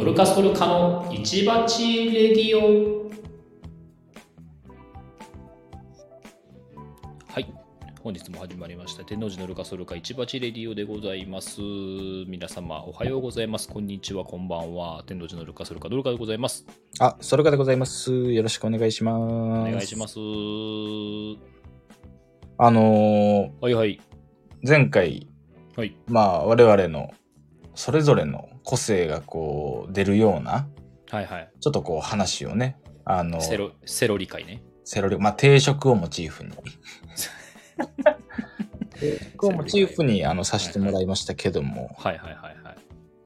ノルカソルカの市鉢レディオ。はい、本日も始まりました天王寺ノルカソルカ市鉢レディオでございます。皆様おはようございます、こんにちは、こんばんは。天王寺ノルカソルカノルカでございます。 あ、ソルカでございます。よろしくお願いします。 お願いします。はいはい。 前回、 はい。 我々のそれぞれの個性がこう出るような、 はいはい。 ちょっとこう話をね、 セロリ会ね。 定食をモチーフに定食をモチーフにさせてもらいましたけども、 はいはいはいはい。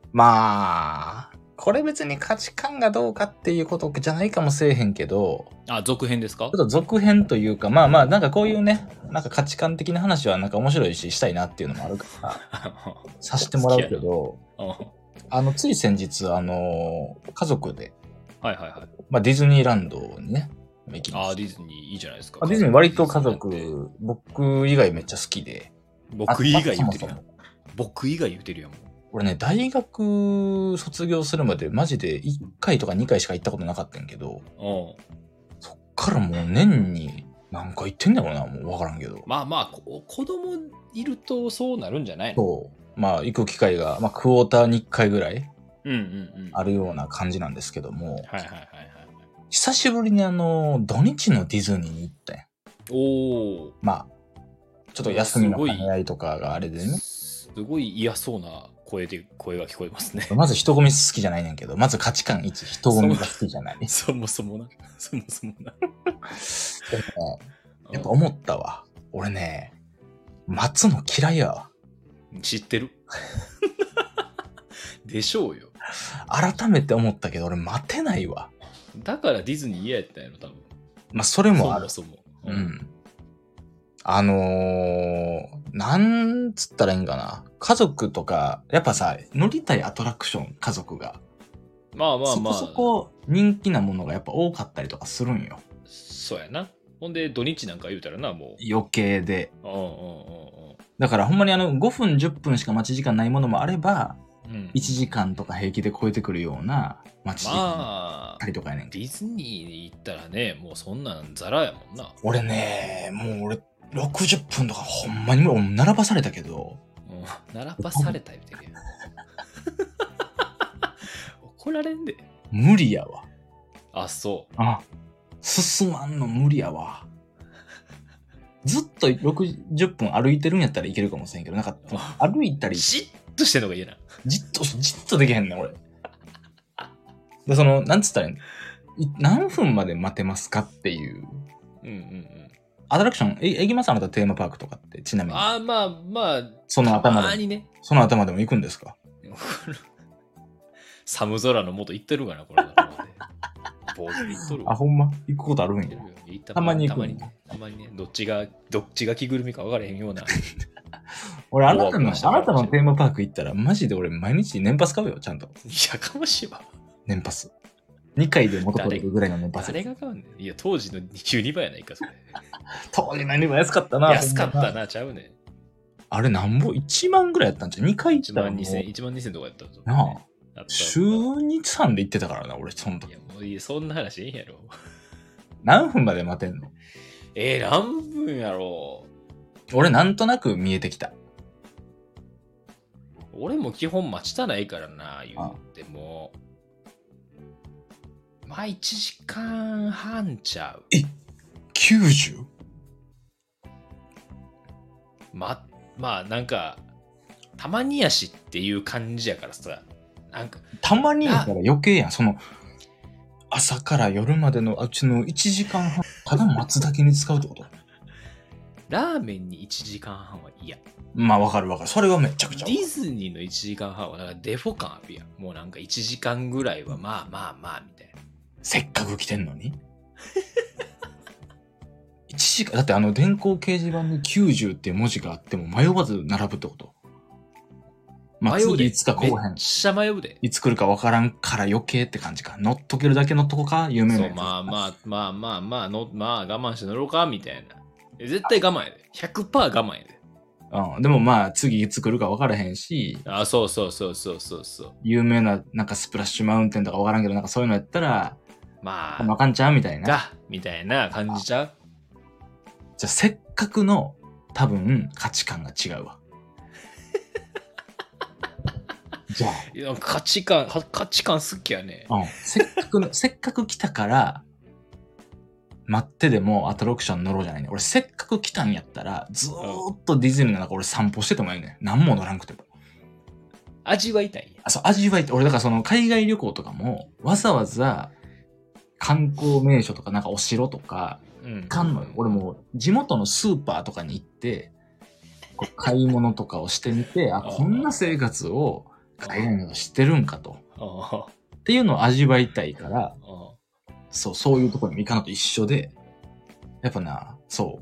これ別に価値観がどうかっていうことじゃないかもしれへんけど、 あ、続編ですか？ ちょっと続編というか、なんかこういうね、なんか価値観的な話はなんか面白いししたいなっていうのもあるからさせてもらうけど、つい先日家族で、 はいはいはい。 ディズニーランドにね行きました。 ディズニーいいじゃないですか。 ディズニー割と家族、僕以外めっちゃ好きで。 僕以外言ってるやん。僕以外言ってるやん。 俺ね、大学卒業するまでマジで1回とか2回しか行ったことなかったんやけど、そっからもう年に何回行ってんだろうな、もう分からんけど。 子供いるとそうなるんじゃないの？ そう。行く機会が、クォーターに1回ぐらいあるような感じなんですけども、久しぶりに土日のディズニーに行ったんや。ちょっと休みの兼ね合いとかがあれでね。 すごい嫌そうな声が聞こえますね。 まず人混み好きじゃないねんけど、まず価値観1、人混みが好きじゃない。 そもそもな。でもね、 やっぱ思ったわ。俺ね、待つの嫌いやわ。 知ってるでしょうよ。 改めて思ったけど、俺待てないわ。 だからディズニー嫌やったんやろ、多分。 それもある。 そも。 なんつったらいいんかな。家族とか、やっぱさ、乗りたいアトラクション、家族が。そこそこ人気なものがやっぱ多かったりとかするんよ。 そうやな。ほんで、土日なんか言うたらな、もう。 余計で。だからほんまに5分、10分しか待ち時間ないものもあれば、1時間とか平気で超えてくるような待ち時間あったりとかやねん。 ディズニーに行ったらね、もうそんなんザラやもんな。 俺ね、俺60分とかほんまに並ばされたけど。 並ばされた言うてるやん。怒られんで。 無理やわ。 あ、そう。 進まんの無理やわ。ずっと60分歩いてるんやったらいけるかもしれんけど、なんか歩いたり。 じっとしてんのが嫌な。 じっとできへんねん、俺。で、なんつったらいいの？何分まで待てますかっていう。アトラクション、行きます？あなたテーマパークとかって、ちなみに。その頭で。ね、その頭でも行くんですか？ 寒空の元行ってるかな、これ。坊主で行っとる。 ほんま行くことあるんや。たまに行く。 たまにね、どっちが着ぐるみか分からへんような。 俺、あなたのテーマパーク行ったら、マジで俺毎日年パス買うよ、ちゃんと。 やかましいわ。 年パス。2回で元取れるぐらいの年パス。 誰が買うねん。いや、当時の12倍やないか、それ。 当時の2倍安かったな。 安かったな、ちゃうねん。 あれなんぼ ?1 万ぐらいやったんじゃん。2回行ったら。 1万2000とかやったぞ。 なあ。週2、3で行ってたからな、俺、そん時。 いや、もうそんな話いいんやろ。 何分まで待てんの？ 何分やろう。 俺、なんとなく見えてきた。 俺も基本待ちたないからな、言っても。1時間半ちゃう。 90？ なんか、たまにやしっていう感じやからさ。なんかたまにやから余計やん。朝から夜までのうちの1時間半、ただ待つだけに使うってこと？ ラーメンに1時間半は嫌。 わかる。それはめちゃくちゃ。 ディズニーの1時間半はなんかデフォ感あるやん。もうなんか1時間ぐらいはみたいな。 せっかく来てんのに1時間、だって電光掲示板に90っていう文字があっても迷わず並ぶってこと？ 迷うで。 いつか後編。 めっちゃ迷うで。 いつ来るか分からんから余計って感じか。乗っとけるだけ乗っとこうか、有名なやつ。 そう、我慢して乗ろうかみたいな。絶対我慢やで。100% 我慢やで。 うん。でもまあ、次いつ来るか分からへんし、 あ、そうそうそうそうそうそう。 有名な、なんかスプラッシュマウンテンとか分からんけど、なんかそういうのやったら、 まあ、 あかんちゃうみたいな。 みたいな感じちゃう。 じゃあ、せっかくの、多分、価値観が違うわ。じゃいや価値観好きやね。 あ、うん。せっかく来たから、待ってでもアトラクション乗ろうじゃないね。俺せっかく来たんやったら、ずーっとディズニーの中俺散歩しててもいいね。何も乗らんくても。 味わいたいんや。 あ、そう、味わいって、俺だからその海外旅行とかも、わざわざ観光名所とかなんかお城とか、かんのよ。俺もう地元のスーパーとかに行って、こう買い物とかをしてみて、あ、こんな生活を海外の人が知ってるんかと。っていうのを味わいたいから、そういうところにも行かなと一緒で、やっぱな、そう、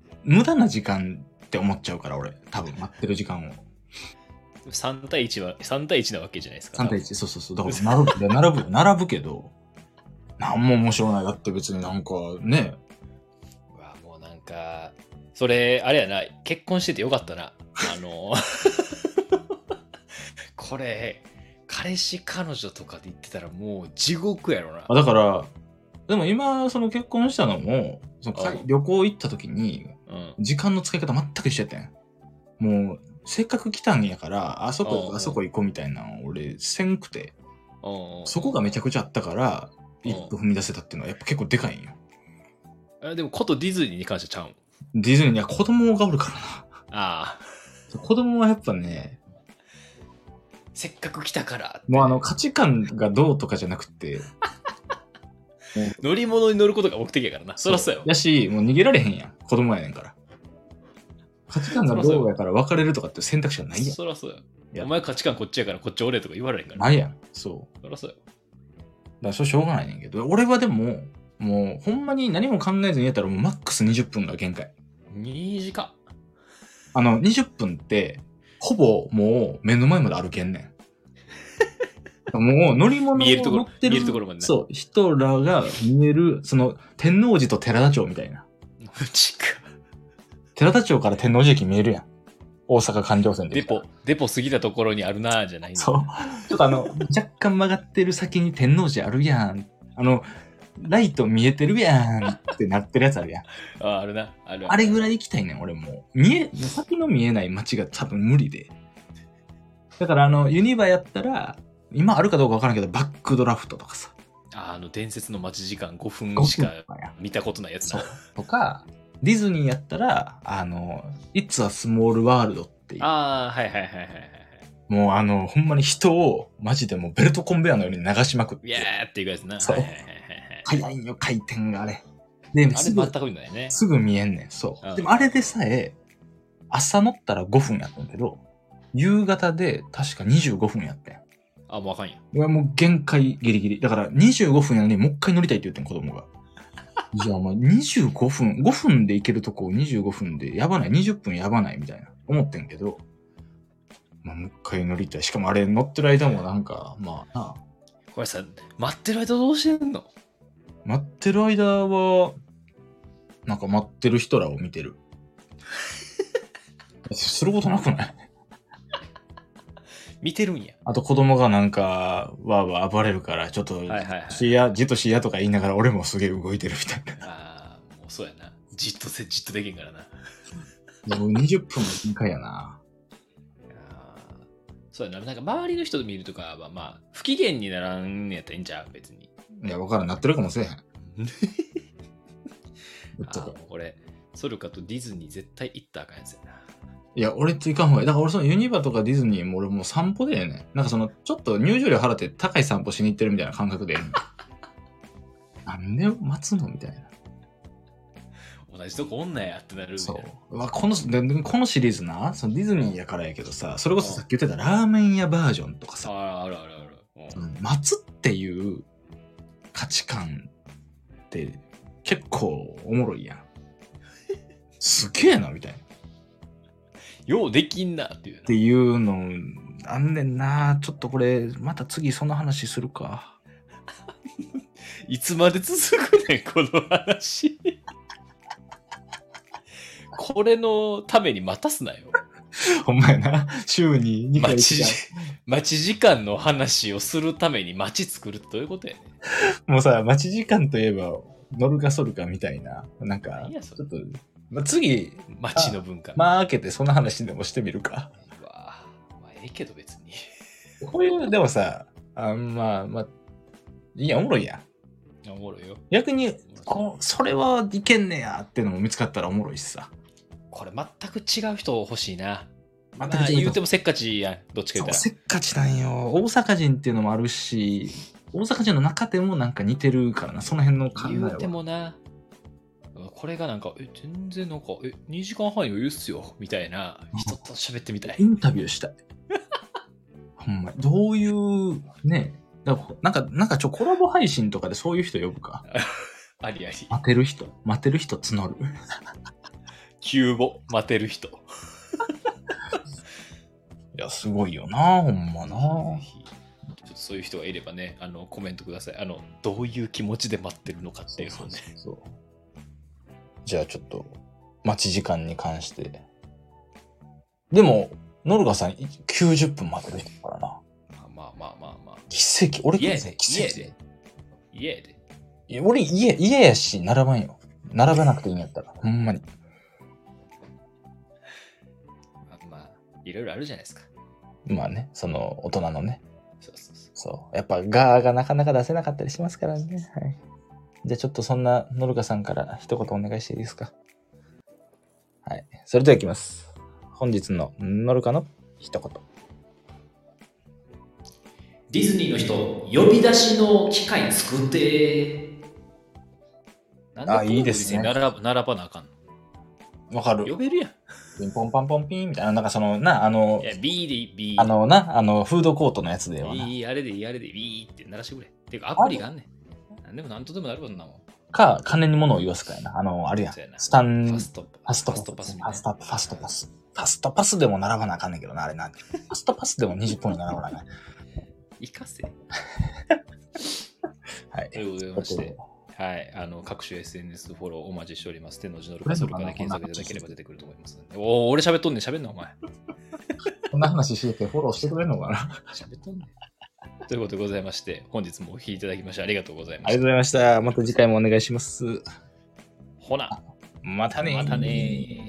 無駄な時間って思っちゃうから、俺、多分待ってる時間を。 3対1なわけじゃないですか。 3対1、そうそうそう。だから並ぶけど、なんも面白ない。だって別になんかね。 うわ、もうなんか、それ、あれやな、結婚しててよかったな。これ、彼氏彼女とかで言ってたらもう地獄やろな。 だから、でも今、その結婚したのも、その旅行行った時に、時間の使い方全く一緒やったんや。もう、せっかく来たんやから、あそこ行こうみたいなの俺、せんくて。そこがめちゃくちゃあったから、一歩踏み出せたっていうのはやっぱ結構でかいんよ。 でも、ことディズニーに関してちゃうん。 ディズニーには子供がおるからな。 ああ。子供はやっぱね、 せっかく来たから。 もう価値観がどうとかじゃなくて、 乗り物に乗ることが目的やからな。そらそうよ。 やし、もう逃げられへんやん。子供やねんから。価値観がどうやから別れるとかって選択肢はないやん。 そらそうよ。お前価値観こっちやからこっちおれとか言われへんから。 ないやん。そう。 そらそうよ。 だからそれしょうがないねんけど、俺はでも、もうほんまに何も考えずにやったらもうマックス20分が限界。 2時間。 20分って、ほぼもう目の前まで歩けんねん。もう乗り物を乗ってるところまでね。 そう、人らが見える、その天王寺と寺田町みたいな。寺田町から天王寺駅見えるやん。大阪環状線で。 デポ過ぎたところにあるなーじゃないんだ。 そう。ちょっと若干曲がってる先に天王寺あるやん。ライト見えてるやんってなってるやつあるやん。 あるな。 あれぐらい行きたいねん、俺もう。先の見えない街が多分無理で。だからユニバやったら、今あるかどうかわからんけど、バックドラフトとかさ。 伝説の待ち時間5分しか見たことないやつな。 とか、ディズニーやったら、It's a Small World っていう。 はいはいはいはい。 もうほんまに人を、マジでもうベルトコンベヤーのように流しまくって。 イエーっていうやつな。 そう。早いんよ、回転があれ。で、 あれ全く見ないね。 すぐ見えんねん、そう。でもあれでさえ、朝乗ったら5分やったんけど、夕方で確か25分やったん。 もうあかんや。 もう限界ギリギリ。だから25分やのにもう一回乗りたいって言ってん、子供が。じゃあ25分、5分で行けるとこを25分でやばない、20分やばないみたいな思ってんけど、もう一回乗りたい。しかもあれ乗ってる間もなんか、 これさ、待ってる間どうしてんの？ 待ってる間は、なんか待ってる人らを見てる。することなくない？ 見てるんや。 あと子供がなんか、わーわー暴れるから、ちょっと、じっとしやとか言いながら俺もすげえ動いてるみたいな。もうそうやな。じっとできんからな。 もう20分も限界やな。 そうやな。なんか周りの人と見るとかは、不機嫌にならんやったらいいんちゃう別に。 いや、わからん。なってるかもしれへん。 これ、ソルカとディズニー絶対行ったらあかんやつやな。 いや、俺っていかんほうがいい。だから俺そのユニバとかディズニーも俺もう散歩でね。なんかちょっと入場料払って高い散歩しに行ってるみたいな感覚で。なんで待つのみたいな。 同じとこおんなやってなるみたいな。 そう。このシリーズな、そのディズニーやからやけどさ、それこそさっき言ってたラーメン屋バージョンとかさ。 ある。 待つっていう価値観って結構おもろいやん。すげえな、みたいな。 ようできんなっていう。 っていうの、あんねんな。ちょっとこれ、また次その話するか。 いつまで続くねん、この話。これのために待たすなよ。 ほんまやな。週に2回待ち時間の話をするために街作るってどういうことやねん。 もうさ、待ち時間といえば、乗るかソルかみたいな。なんか何や、それちょっと、次、 街の文化。 まあ開けてその話でもしてみるか。 うわまあ、ええけど別に。 こういう、でもさ、まあ、いや、おもろいやん。 おもろいよ。 逆に、それはいけんねやっていうのも見つかったらおもろいしさ。 これ全く違う人欲しいな。 全く違う人言うてもせっかちやん。どっちか言ったら。 せっかちなんよ。大阪人っていうのもあるし、大阪人の中でもなんか似てるからな、その辺の考えは。 言うてもな。これがなんか、全然なんか、2時間半余裕っすよ。みたいな人と喋ってみたい。 インタビューしたい。ほんまに。どういう、ね。なんかコラボ配信とかでそういう人呼ぶか。 ありあり。 待てる人募る。 急募、待てる人。 いや、すごいよな、ほんまな。 ちょっとそういう人がいればね、コメントください。どういう気持ちで待ってるのかっていうのをね。 そうじゃあちょっと、待ち時間に関して。でも、ノルガさん90分待てる人だからな。 まあ。 奇跡。俺家奇跡で。家で。 いや俺家やし、並ばんよ。並ばなくていいんやったら。ほんまに。 まあ、いろいろあるじゃないですか。 まあね、その大人のね。 そう。 そう。やっぱガーがなかなか出せなかったりしますからね。はい。じゃあちょっとそんなノルガさんから一言お願いしていいですか。はい。それではいきます。本日のノルガの一言。 ディズニーの人、呼び出しの機械作って。なんでいいですね。 並ばなあかんわかる。 呼べるやん。 ピンポンパンポンピンみたいな、なんかその、 いや、B でいい、B。 フードコートのやつではな。 いい、あれでいい、B って鳴らしてくれ。ていうか、アプリがあんねん。なんでもなんとでもなることなもん。 か、金に物を言わすかやな。あるやん。 そうやなスタン、 ファストパスみたいな。 ファストパスでも並ばなあかんねんけどな、あれな。ファストパスでも20分に並ばなあかんねん。 行かせ。 はい。 ということでまして、はい、各種 SNS フォローお待ちしております。天王寺のルカソルカで検索いただければ出てくると思いますので。俺喋っとんねん、喋んな、お前。 こんな話しててフォローしてくれるのかな。 喋っとんねん。ということでございまして、本日もお聞きいただきましてありがとうございました。 ありがとうございました。また次回もお願いします。 ほな、 またねまたね。